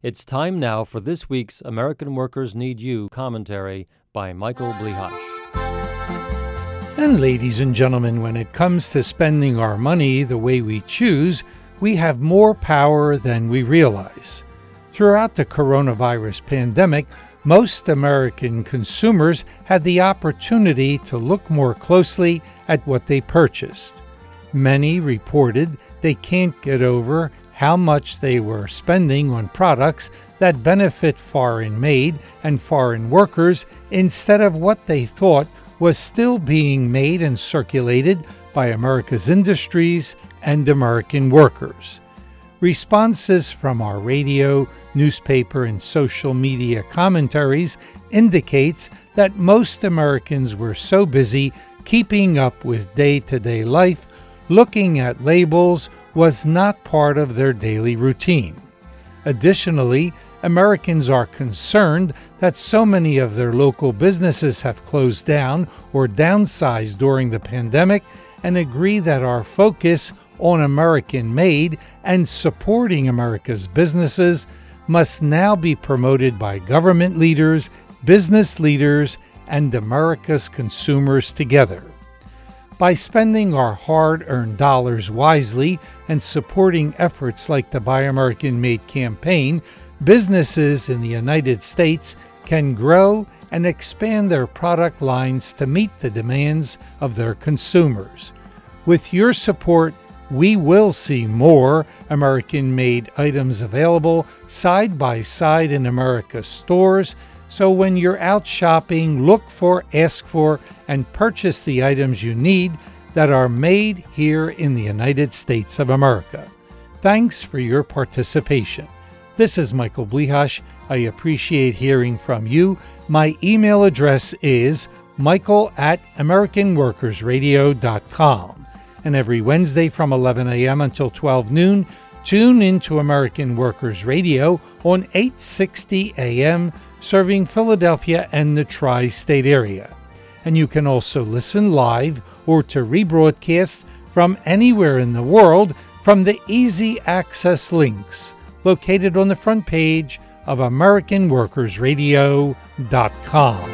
It's time now for this week's American Workers Need You commentary by Michael Blihash. And ladies and gentlemen, when it comes to spending our money the way we choose, we have more power than we realize. Throughout the coronavirus pandemic, most American consumers had the opportunity to look more closely at what they purchased. Many reported they can't get over how much they were spending on products that benefit foreign-made and foreign workers instead of what they thought was still being made and circulated by America's industries and American workers. Responses from our radio, newspaper, and social media commentaries indicates that most Americans were so busy keeping up with day-to-day life, looking at labels was not part of their daily routine. Additionally, Americans are concerned that so many of their local businesses have closed down or downsized during the pandemic and agree that our focus on American-made and supporting America's businesses must now be promoted by government leaders, business leaders, and America's consumers together. By spending our hard-earned dollars wisely and supporting efforts like the Buy American Made campaign, businesses in the United States can grow and expand their product lines to meet the demands of their consumers. With your support, we will see more American-made items available side by side in America's stores. So when you're out shopping, look for, ask for, and purchase the items you need that are made here in the United States of America. Thanks for your participation. This is Michael Blihash. I appreciate hearing from you. My email address is michael@AmericanWorkersRadio.com. And every Wednesday from 11 a.m. until 12 noon, tune into American Workers Radio on 860 a.m., serving Philadelphia and the tri-state area. And you can also listen live or to rebroadcast from anywhere in the world from the easy access links located on the front page of AmericanWorkersRadio.com.